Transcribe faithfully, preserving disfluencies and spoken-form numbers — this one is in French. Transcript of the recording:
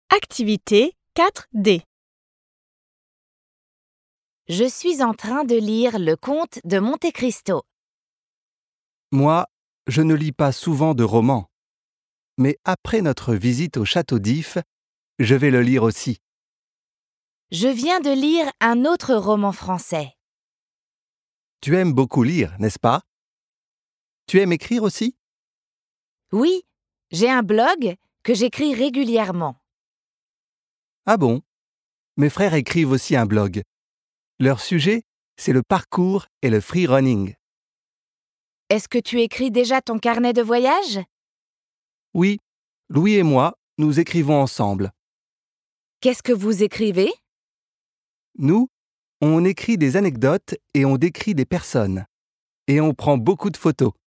Activité quatre D. Je suis en train de lire Le Comte de Monte Cristo. Moi, je ne lis pas souvent de romans. Mais après notre visite au château d'If, je vais le lire aussi. Je viens de lire un autre roman français. Tu aimes beaucoup lire, n'est-ce pas? Tu aimes écrire aussi? Oui, j'ai un blog que j'écris régulièrement. Ah bon? Mes frères écrivent aussi un blog. Leur sujet, c'est le parcours et le free running. Est-ce que tu écris déjà ton carnet de voyage? Oui, Louis et moi, nous écrivons ensemble. Qu'est-ce que vous écrivez? Nous, on écrit des anecdotes et on décrit des personnes. Et on prend beaucoup de photos.